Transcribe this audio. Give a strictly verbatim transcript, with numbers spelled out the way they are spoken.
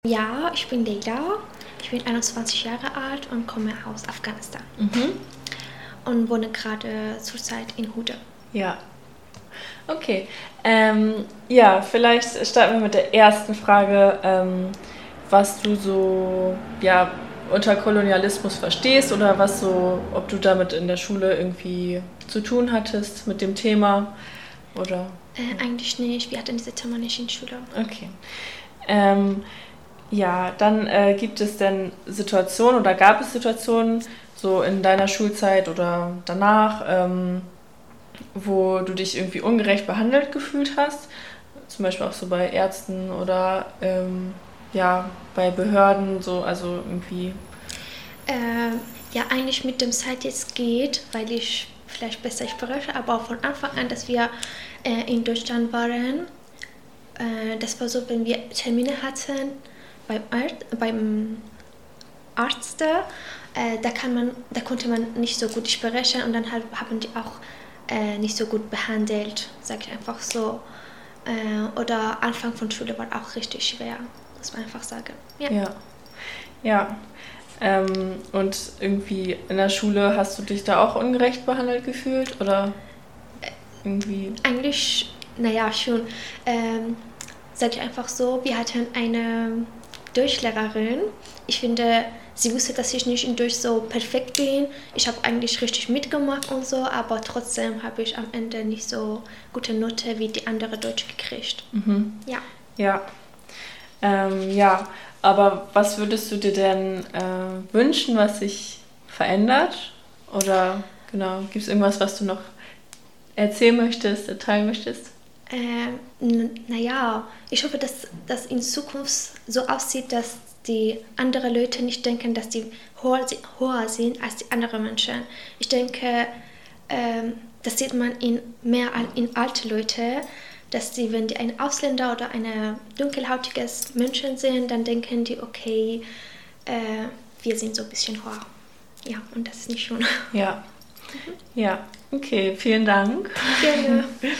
Ja, ich bin Leila. Ich bin einundzwanzig Jahre alt und komme aus Afghanistan. Mhm. Und wohne gerade zurzeit in Hude. Ja. Okay. Ähm, ja, vielleicht starten wir mit der ersten Frage, ähm, was du so ja, unter Kolonialismus verstehst oder was so, ob du damit in der Schule irgendwie zu tun hattest mit dem Thema oder. Äh, eigentlich nicht. Wir hatten diese Thema nicht in der Schule. Okay. Ähm, ja, dann äh, gibt es denn Situationen oder gab es Situationen so in deiner Schulzeit oder danach, ähm, wo du dich irgendwie ungerecht behandelt gefühlt hast? Zum Beispiel auch so bei Ärzten oder ähm, ja, bei Behörden, so, also irgendwie. Äh, ja, eigentlich mit dem Zeit jetzt geht, weil ich vielleicht besser spreche, aber von Anfang an, dass wir äh, in Deutschland waren, äh, das war so, wenn wir Termine hatten beim, Arzt, beim Arzt, äh, da, kann man, da konnte man nicht so gut sprechen und dann halt, haben die auch äh, nicht so gut behandelt, sage ich einfach so. Äh, oder Anfang von Schule war auch richtig schwer, muss man einfach sagen. Ja. Ja. Ja. Ähm, und irgendwie in der Schule hast du dich da auch ungerecht behandelt gefühlt oder irgendwie? Eigentlich, naja, schon. Ähm, sag ich einfach so, wir hatten eine Deutschlehrerin. Ich finde, sie wusste, dass ich nicht in Deutsch so perfekt bin. Ich habe eigentlich richtig mitgemacht und so, aber trotzdem habe ich am Ende nicht so gute Note wie die andere Deutsch gekriegt. Mhm. Ja. Ja. Ähm, ja, aber was würdest du dir denn äh, wünschen, was sich verändert? Oder genau, gibt es irgendwas, was du noch erzählen möchtest, teilen möchtest? Ähm, n- naja, ich hoffe, dass das in Zukunft so aussieht, dass die anderen Leute nicht denken, dass die höher, si- höher sind als die anderen Menschen. Ich denke, ähm, das sieht man in mehr al- in alte Leute, dass die, wenn die einen Ausländer oder eine dunkelhäutiges Menschen sehen, dann denken die, okay, äh, wir sind so ein bisschen höher. Ja, und das ist nicht schön. Ja, ja, okay, vielen Dank. Gerne.